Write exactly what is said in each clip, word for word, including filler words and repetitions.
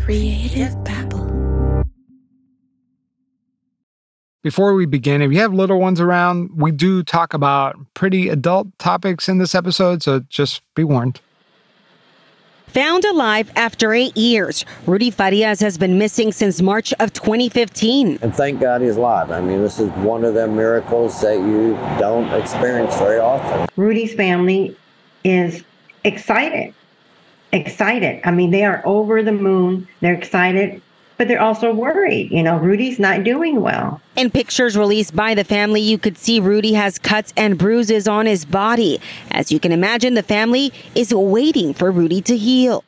Creative Babble. Before we begin, if you have little ones around, we do talk about pretty adult topics in this episode, so just be warned. Found alive after eight years, Rudy Farias has been missing since March of twenty fifteen. And thank God he's alive. I mean, this is one of the miracles that you don't experience very often. Rudy's family is excited. Excited. I mean, they are over the moon. They're excited, but they're also worried. You know, Rudy's not doing well. In pictures released by the family, you could see Rudy has cuts and bruises on his body. As you can imagine, the family is waiting for Rudy to heal.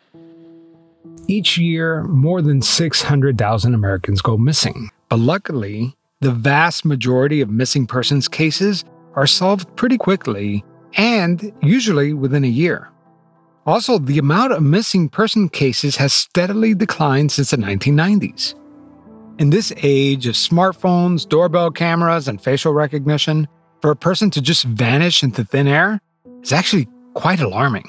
Each year, more than six hundred thousand Americans go missing. But luckily, the vast majority of missing persons cases are solved pretty quickly and usually within a year. Also, the amount of missing person cases has steadily declined since the nineteen nineties. In this age of smartphones, doorbell cameras, and facial recognition, for a person to just vanish into thin air is actually quite alarming.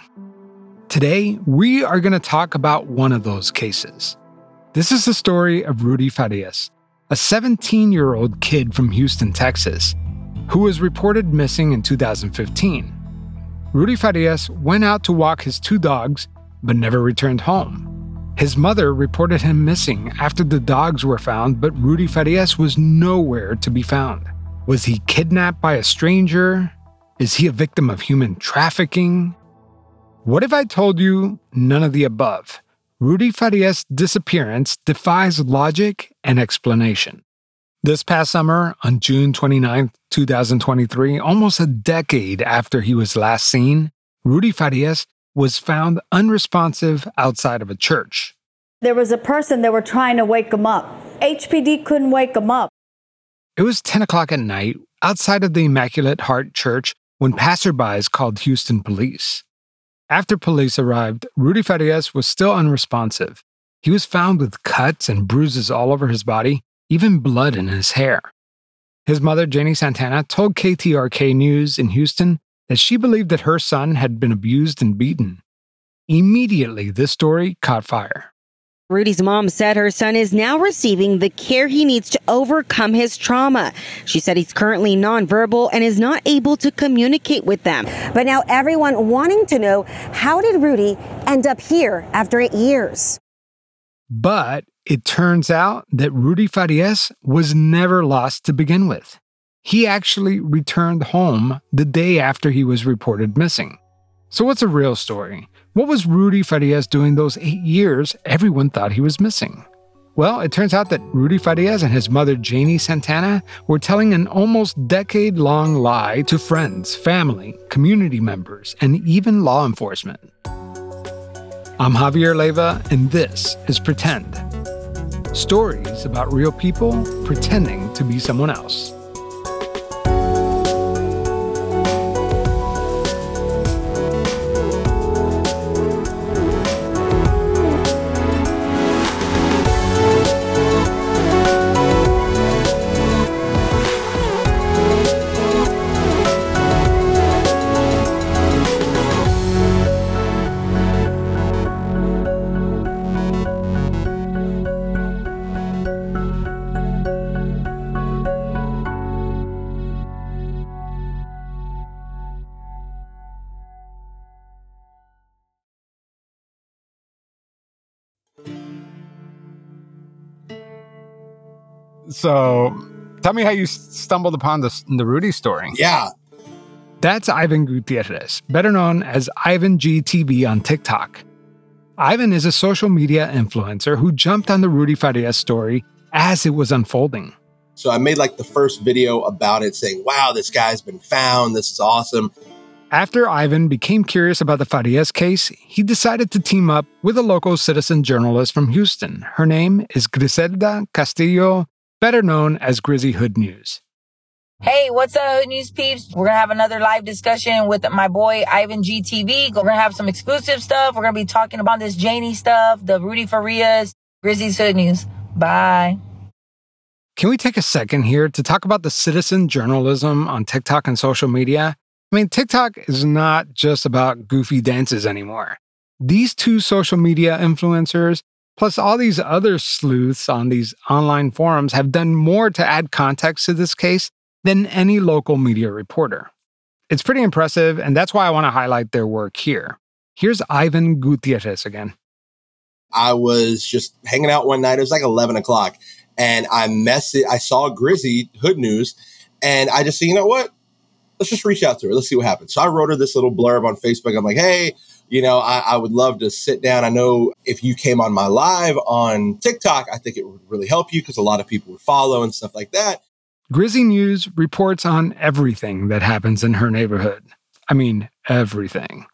Today, we are going to talk about one of those cases. This is the story of Rudy Farias, a seventeen-year-old kid from Houston, Texas, who was reported missing in two thousand fifteen. Rudy Farias went out to walk his two dogs, but never returned home. His mother reported him missing after the dogs were found, but Rudy Farias was nowhere to be found. Was he kidnapped by a stranger? Is he a victim of human trafficking? What if I told you none of the above? Rudy Farias' disappearance defies logic and explanation. This past summer, on June twenty-ninth, twenty twenty-three, almost a decade after he was last seen, Rudy Farias was found unresponsive outside of a church. There was a person that were trying to wake him up. H P D couldn't wake him up. It was ten o'clock at night outside of the Immaculate Heart Church when passerbys called Houston police. After police arrived, Rudy Farias was still unresponsive. He was found with cuts and bruises all over his body, even blood in his hair. His mother, Janie Santana, told K T R K News in Houston that she believed that her son had been abused and beaten. Immediately, this story caught fire. Rudy's mom said her son is now receiving the care he needs to overcome his trauma. She said he's currently nonverbal and is not able to communicate with them. But now everyone wanting to know, how did Rudy end up here after eight years? But it turns out that Rudy Farias was never lost to begin with. He actually returned home the day after he was reported missing. So what's the real story? What was Rudy Farias doing those eight years everyone thought he was missing? Well, it turns out that Rudy Farias and his mother, Janie Santana, were telling an almost decade-long lie to friends, family, community members, and even law enforcement. I'm Javier Leiva, and this is Pretend. Stories about real people pretending to be someone else. So, tell me how you stumbled upon the, the Rudy story. Yeah. That's Ivan Gutierrez, better known as Ivan G T V on TikTok. Ivan is a social media influencer who jumped on the Rudy Farias story as it was unfolding. So I made like the first video about it saying, wow, this guy's been found. This is awesome. After Ivan became curious about the Farias case, he decided to team up with a local citizen journalist from Houston. Her name is Griselda Castillo, better known as Grizzy Hood News. Hey, what's up, Hood News peeps? We're going to have another live discussion with my boy, Ivan G T V. We're going to have some exclusive stuff. We're going to be talking about this Janie stuff, the Rudy Farias, Grizzy's Hood News. Bye. Can we take a second here to talk about the citizen journalism on TikTok and social media? I mean, TikTok is not just about goofy dances anymore. These two social media influencers Plus, all these other sleuths on these online forums have done more to add context to this case than any local media reporter. It's pretty impressive, and that's why I want to highlight their work here. Here's Ivan Gutierrez again. I was just hanging out one night. It was like eleven o'clock, and I messaged, I saw Grizzy Hood News, and I just said, you know what? Let's just reach out to her. Let's see what happens. So I wrote her this little blurb on Facebook. I'm like, hey, you know, I, I would love to sit down. I know if you came on my live on TikTok, I think it would really help you because a lot of people would follow and stuff like that. Grizzy News reports on everything that happens in her neighborhood. I mean, everything.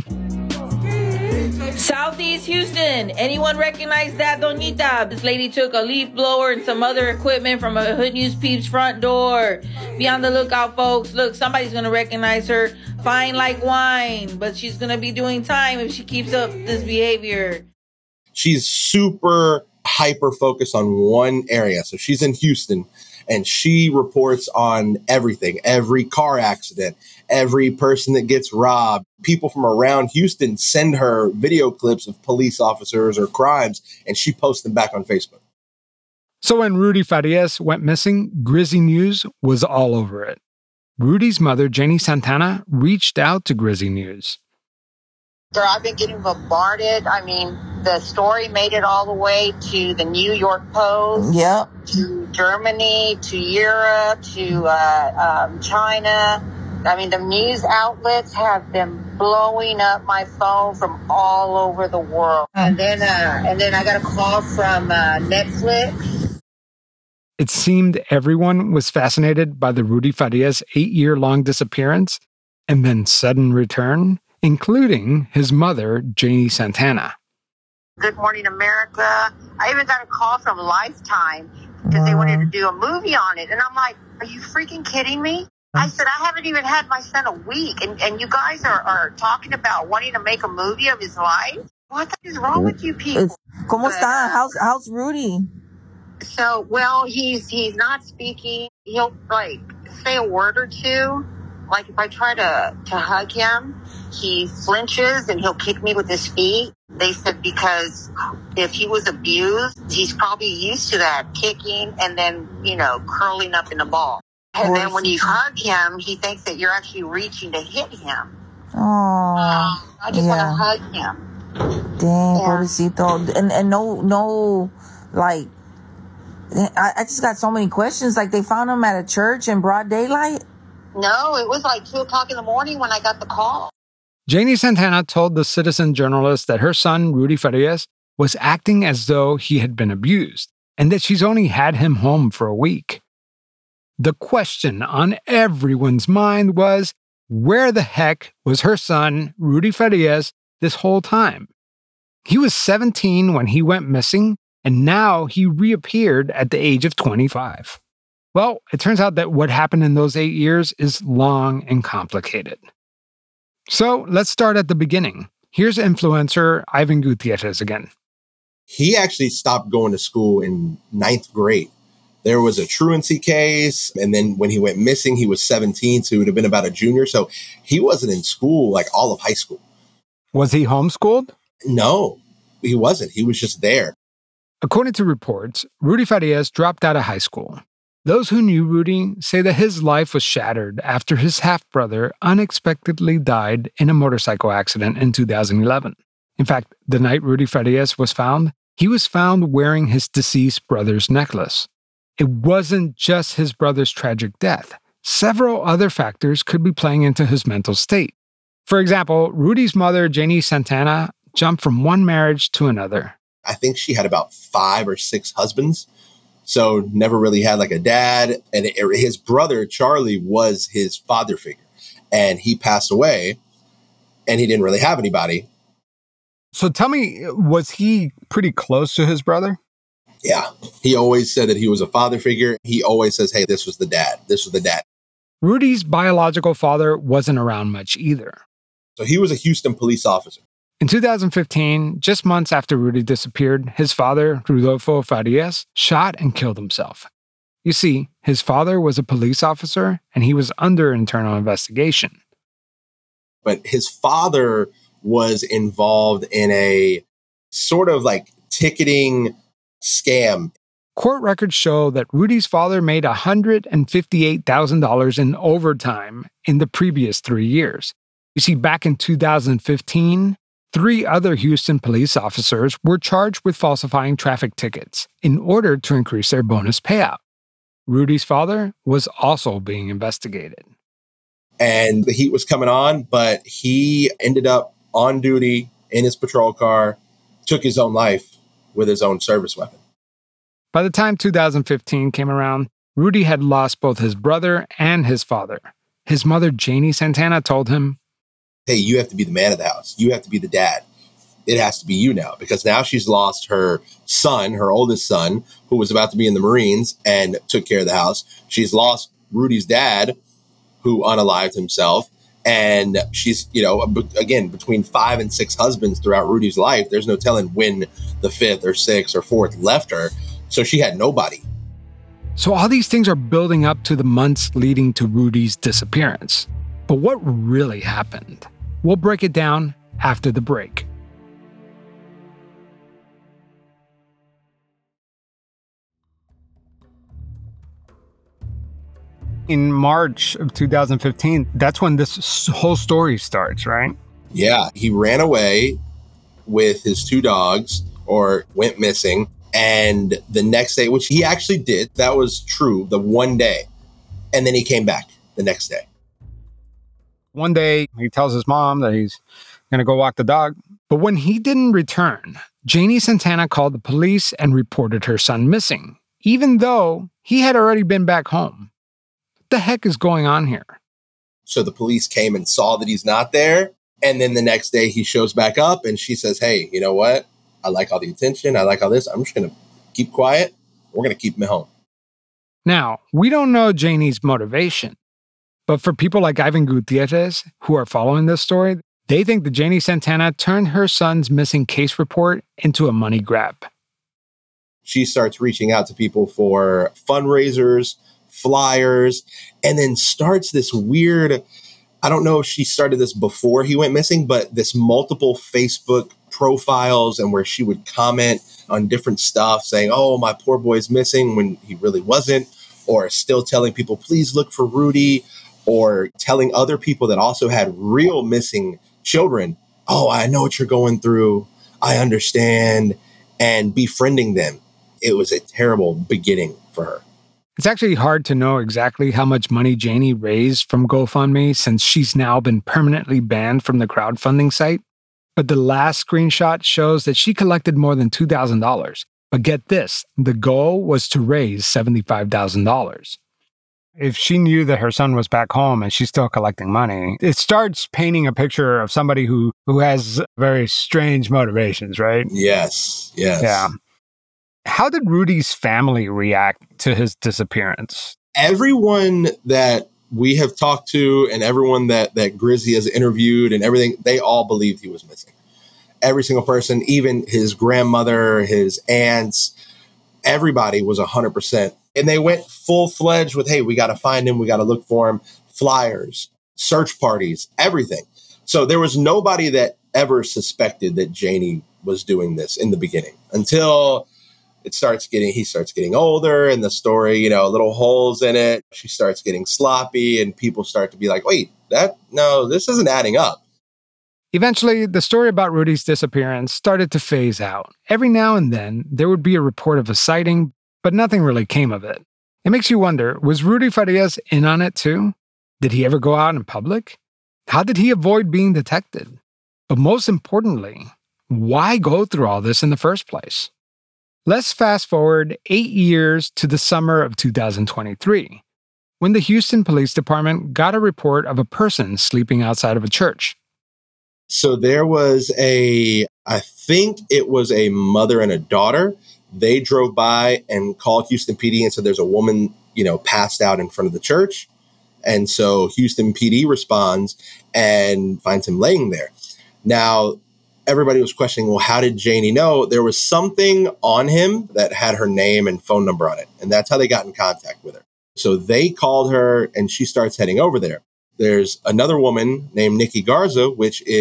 Southeast Houston. Anyone recognize that, Donita? This lady took a leaf blower and some other equipment from a Hood News Peeps front door. Be on the lookout, folks. Look, somebody's going to recognize her. Fine like wine, but she's going to be doing time if she keeps up this behavior. She's super hyper focused on one area. So she's in Houston, and she reports on everything, every car accident, every person that gets robbed. People from around Houston send her video clips of police officers or crimes, and she posts them back on Facebook. So when Rudy Farias went missing, Grizzy News was all over it. Rudy's mother, Janie Santana, reached out to Grizzy News. Sir, I've been getting bombarded. I mean, the story made it all the way to the New York Post, Yep. to Germany, to Europe, to uh, um, China. I mean, the news outlets have been blowing up my phone from all over the world. And then, uh, and then I got a call from uh, Netflix. It seemed everyone was fascinated by the Rudy Farias eight-year-long disappearance and then sudden return, including his mother, Janie Santana. Good Morning America. I even got a call from Lifetime because they wanted to do a movie on it. And I'm like, are you freaking kidding me? I said, I haven't even had my son a week. And, and you guys are, are talking about wanting to make a movie of his life? What is wrong with you people? It's, ¿Cómo está? How's, how's Rudy? So, well, he's he's not speaking. He'll, like, say a word or two. Like, if I try to, to hug him, he flinches and he'll kick me with his feet. They said because if he was abused, he's probably used to that, kicking and then, you know, curling up in a ball. And then when you hug him, he thinks that you're actually reaching to hit him. Oh, I just yeah. want to hug him. Dang, Yeah. pobrecito. And, and no, no, like, I, I just got so many questions. Like, they found him at a church in broad daylight? No, it was like two o'clock in the morning when I got the call. Janie Santana told the Citizen journalist that her son, Rudy Farias, was acting as though he had been abused and that she's only had him home for a week. The question on everyone's mind was, where the heck was her son, Rudy Farias, this whole time? He was seventeen when he went missing, and now he reappeared at the age of twenty-five. Well, it turns out that what happened in those eight years is long and complicated. So let's start at the beginning. Here's influencer Ivan Gutierrez again. He actually stopped going to school in ninth grade. There was a truancy case, and then when he went missing, he was seventeen, so he would have been about a junior. So he wasn't in school like all of high school. Was he homeschooled? No, he wasn't. He was just there. According to reports, Rudy Farias dropped out of high school. Those who knew Rudy say that his life was shattered after his half-brother unexpectedly died in a motorcycle accident in two thousand eleven. In fact, the night Rudy Farias was found, he was found wearing his deceased brother's necklace. It wasn't just his brother's tragic death. Several other factors could be playing into his mental state. For example, Rudy's mother, Janie Santana, jumped from one marriage to another. I think she had about five or six husbands. So never really had like a dad. And it, his brother, Charlie, was his father figure. And he passed away and he didn't really have anybody. So tell me, was he pretty close to his brother? Yeah. He always said that he was a father figure. He always says, hey, this was the dad. This was the dad. Rudy's biological father wasn't around much either. So he was a Houston police officer. In two thousand fifteen, just months after Rudy disappeared, his father, Rodolfo Farias, shot and killed himself. You see, his father was a police officer and he was under internal investigation. But his father was involved in a sort of like ticketing scam. Court records show that Rudy's father made one hundred fifty-eight thousand dollars in overtime in the previous three years. You see, back in two thousand fifteen, three other Houston police officers were charged with falsifying traffic tickets in order to increase their bonus payout. Rudy's father was also being investigated. And the heat was coming on, but he ended up on duty in his patrol car, took his own life with his own service weapon. By the time two thousand fifteen came around, Rudy had lost both his brother and his father. His mother, Janie Santana, told him, hey, you have to be the man of the house. You have to be the dad. It has to be you now, because now she's lost her son, her oldest son, who was about to be in the Marines and took care of the house. She's lost Rudy's dad, who unalived himself. And she's, you know, again, between five and six husbands throughout Rudy's life. There's no telling when the fifth or sixth or fourth left her. So she had nobody. So all these things are building up to the months leading to Rudy's disappearance. But what really happened? We'll break it down after the break. In March of two thousand fifteen, that's when this whole story starts, right? Yeah, he ran away with his two dogs, or went missing. And the next day, which he actually did, that was true, the one day. And then he came back the next day. One day, he tells his mom that he's going to go walk the dog. But when he didn't return, Janie Santana called the police and reported her son missing, even though he had already been back home. What the heck is going on here? So the police came and saw that he's not there. And then the next day he shows back up and she says, hey, you know what? I like all the attention. I like all this. I'm just going to keep quiet. We're going to keep him at home. Now, we don't know Janie's motivation, but for people like Ivan Gutierrez who are following this story, they think that Janie Santana turned her son's missing case report into a money grab. She starts reaching out to people for fundraisers, flyers, and then starts this weird, I don't know if she started this before he went missing, but this multiple Facebook profiles and where she would comment on different stuff saying, oh, my poor boy's missing when he really wasn't, or still telling people, please look for Rudy, or telling other people that also had real missing children, oh, I know what you're going through. I understand, and befriending them. It was a terrible beginning for her. It's actually hard to know exactly how much money Janie raised from GoFundMe since she's now been permanently banned from the crowdfunding site. But the last screenshot shows that she collected more than two thousand dollars. But get this, the goal was to raise seventy-five thousand dollars. If she knew that her son was back home and she's still collecting money, it starts painting a picture of somebody who, who has very strange motivations, right? Yes, yes. Yeah. How did Rudy's family react to his disappearance? Everyone that we have talked to and everyone that, that Grizzy has interviewed and everything, they all believed he was missing. Every single person, even his grandmother, his aunts, everybody was one hundred percent. And they went full-fledged with, hey, we got to find him. We got to look for him. Flyers, search parties, everything. So there was nobody that ever suspected that Janie was doing this in the beginning until it starts getting, he starts getting older and the story, you know, little holes in it. She starts getting sloppy and people start to be like, wait, that, no, this isn't adding up. Eventually, the story about Rudy's disappearance started to phase out. Every now and then, there would be a report of a sighting, but nothing really came of it. It makes you wonder, was Rudy Farias in on it too? Did he ever go out in public? How did he avoid being detected? But most importantly, why go through all this in the first place? Let's fast forward eight years to the summer of two thousand twenty-three, when the Houston Police Department got a report of a person sleeping outside of a church. So there was a, I think it was a mother and a daughter. They drove by and called Houston P D and said there's a woman, you know, passed out in front of the church. And so Houston P D responds and finds him laying there. Now, everybody was questioning, well, how did Janie know? There was something on him that had her name and phone number on it. And that's how they got in contact with her. So they called her and she starts heading over there. There's another woman named Nikki Garza, which is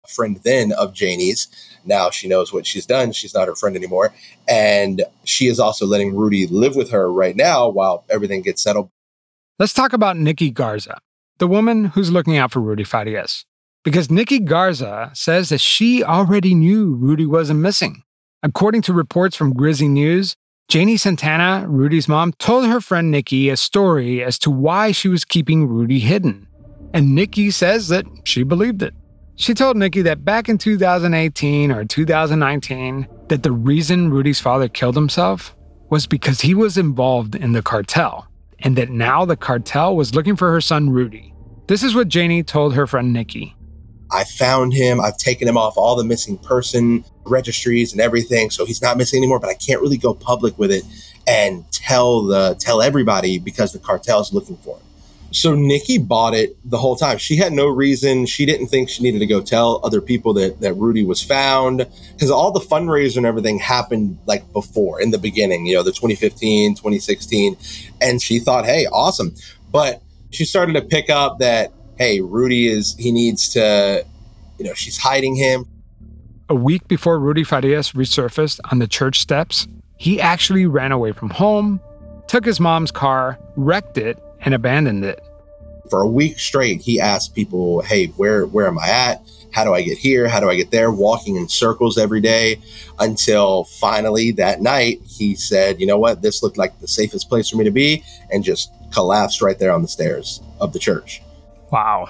friend then of Janie's. Now she knows what she's done. She's not her friend anymore. And she is also letting Rudy live with her right now while everything gets settled. Let's talk about Nikki Garza, the woman who's looking out for Rudy Farias. Because Nikki Garza says that she already knew Rudy wasn't missing. According to reports from Grizzly News, Janie Santana, Rudy's mom, told her friend Nikki a story as to why she was keeping Rudy hidden. And Nikki says that she believed it. She told Nikki that back in two thousand eighteen or two thousand nineteen, that the reason Rudy's father killed himself was because he was involved in the cartel, and that now the cartel was looking for her son Rudy. This is what Janie told her friend Nikki. I found him. I've taken him off all the missing person registries and everything, so he's not missing anymore, but I can't really go public with it and tell the tell everybody because the cartel's looking for him. So Nikki bought it the whole time. She had no reason. She didn't think she needed to go tell other people that, that Rudy was found, because all the fundraiser and everything happened like before, in the beginning, you know, the twenty fifteen, twenty sixteen. And she thought, hey, awesome. But she started to pick up that, hey, Rudy is, he needs to, you know, she's hiding him. A week before Rudy Farias resurfaced on the church steps, he actually ran away from home, took his mom's car, wrecked it, and abandoned it. For a week straight, he asked people, hey, where where am I at? How do I get here? How do I get there? Walking in circles every day, until finally that night, he said, you know what? This looked like the safest place for me to be, and just collapsed right there on the stairs of the church. Wow.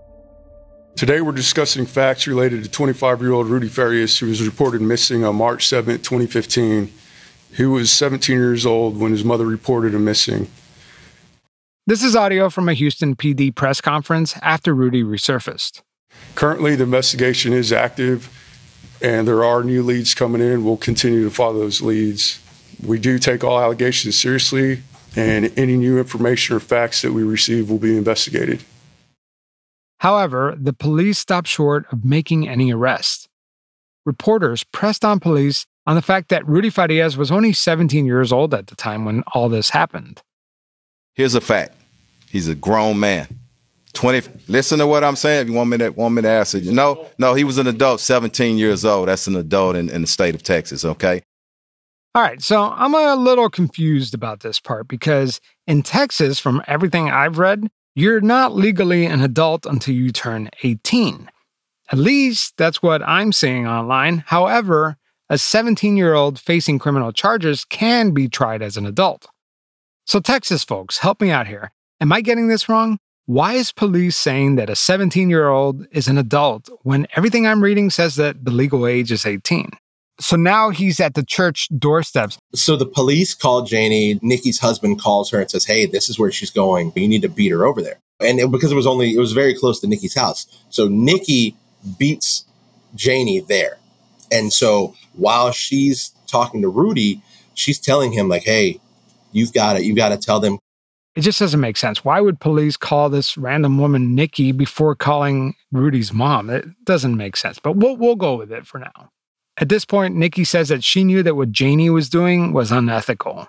Today, we're discussing facts related to twenty-five-year-old Rudy Farias, who was reported missing on March seventh, twenty fifteen. He was seventeen years old when his mother reported him missing. This is audio from a Houston P D press conference after Rudy resurfaced. Currently, the investigation is active, and there are new leads coming in. We'll continue to follow those leads. We do take all allegations seriously, and any new information or facts that we receive will be investigated. However, the police stopped short of making any arrests. Reporters pressed on police on the fact that Rudy Farias was only seventeen years old at the time when all this happened. Here's a fact. He's a grown man. twenty Listen to what I'm saying. If you want me to, want me to answer. No, no, he was an adult, seventeen years old. That's an adult in, in the state of Texas, okay? All right, so I'm a little confused about this part because in Texas, from everything I've read, you're not legally an adult until you turn eighteen. At least that's what I'm seeing online. However, a seventeen-year-old facing criminal charges can be tried as an adult. So Texas folks, help me out here. Am I getting this wrong? Why is police saying that a seventeen-year-old is an adult when everything I'm reading says that the legal age is eighteen? So now he's at the church doorsteps. So the police called Janie. Nikki's husband calls her and says, hey, this is where she's going. You need to beat her over there. And it, because it was only, it was very close to Nikki's house. So Nikki beats Janie there. And so while she's talking to Rudy, she's telling him like, hey, you've got to, you've got to tell them. It just doesn't make sense. Why would police call this random woman Nikki before calling Rudy's mom? It doesn't make sense, but we'll, we'll go with it for now. At this point, Nikki says that she knew that what Janie was doing was unethical.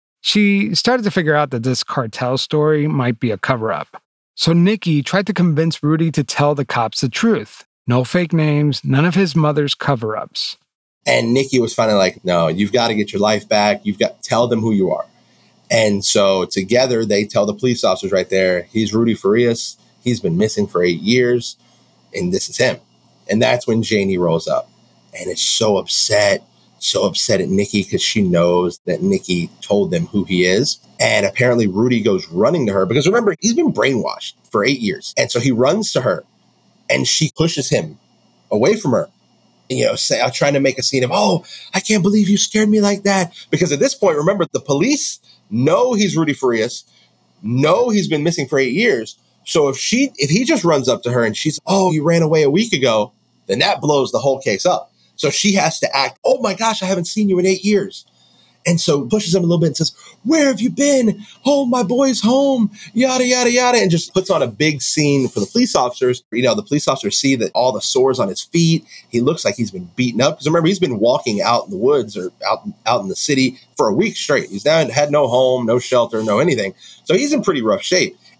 She started to figure out that this cartel story might be a cover-up. So Nikki tried to convince Rudy to tell the cops the truth. No fake names, none of his mother's cover-ups. And Nikki was finally like, no, you've got to get your life back. You've got to tell them who you are. And so together they tell the police officers right there, he's Rudy Farias. He's been missing for eight years. And this is him. And that's when Janie rolls up. And is so upset, so upset at Nikki because she knows that Nikki told them who he is. And apparently Rudy goes running to her because remember, he's been brainwashed for eight years. And so he runs to her and she pushes him away from her. You know, say, I'm trying to make a scene of, oh, I can't believe you scared me like that. Because at this point, remember, the police know he's Rudy Farias, know he's been missing for eight years. So if she, if he just runs up to her and she's, oh, you ran away a week ago, then that blows the whole case up. So she has to act, oh my gosh, I haven't seen you in eight years. And so pushes him a little bit and says, where have you been? Oh, my boy's home, yada, yada, yada. And just puts on a big scene for the police officers. You know, the police officers see that all the sores on his feet. He looks like he's been beaten up. Because remember, he's been walking out in the woods or out, out in the city for a week straight. He's now had no home, no shelter, no anything. So he's in pretty rough shape.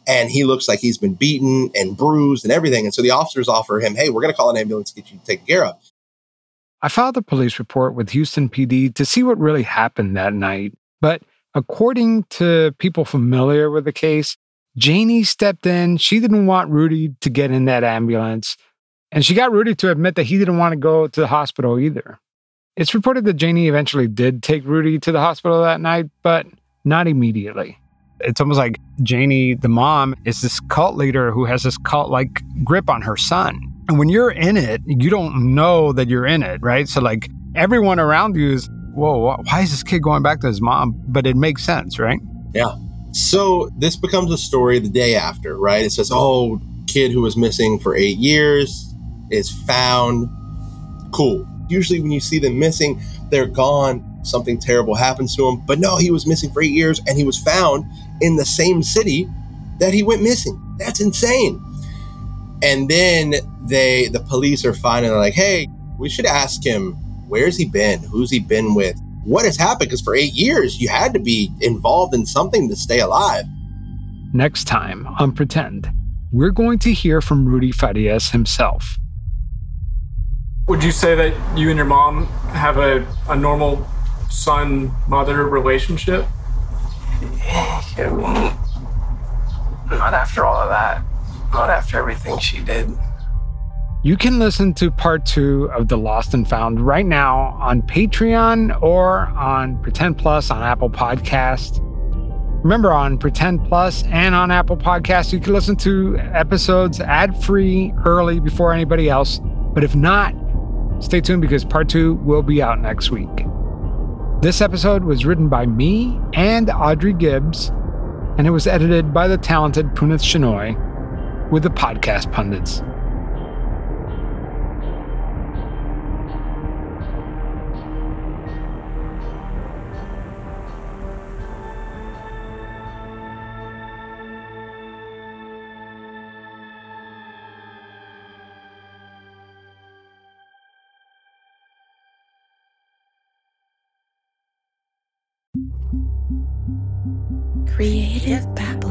and he looks like he's been beaten and bruised and everything. And so the officers offer him, hey, we're going to call an ambulance to get you taken care of. I filed a police report with Houston P D to see what really happened that night. But according to people familiar with the case, Janie stepped in. She didn't want Rudy to get in that ambulance. And she got Rudy to admit that he didn't want to go to the hospital either. It's reported that Janie eventually did take Rudy to the hospital that night, but not immediately. It's almost like Janie, the mom, is this cult leader who has this cult-like grip on her son. And when you're in it, you don't know that you're in it, right? So like everyone around you is, whoa, why is this kid going back to his mom? But it makes sense, right? Yeah. So this becomes a story the day after, right? It says, oh, kid who was missing for eight years is found. Cool. Usually when you see them missing, they're gone. Something terrible happens to him. But no, he was missing for eight years and he was found in the same city that he went missing. That's insane. And then they, the police are finding, they're like, hey, we should ask him, where's he been? Who's he been with? What has happened? Because for eight years, you had to be involved in something to stay alive. Next time on Pretend, we're going to hear from Rudy Farias himself. Would you say that you and your mom have a, a normal son-mother relationship? I mean, not after all of that. Not after everything she did. You can listen to part two of The Lost and Found right now on Patreon or on Pretend Plus on Apple Podcasts. Remember, on Pretend Plus and on Apple Podcasts, you can listen to episodes ad-free early before anybody else. But if not, stay tuned because part two will be out next week. This episode was written by me and Audrey Gibbs, and it was edited by the talented Punith Shenoy with the Podcast Pundits. Creative Babble.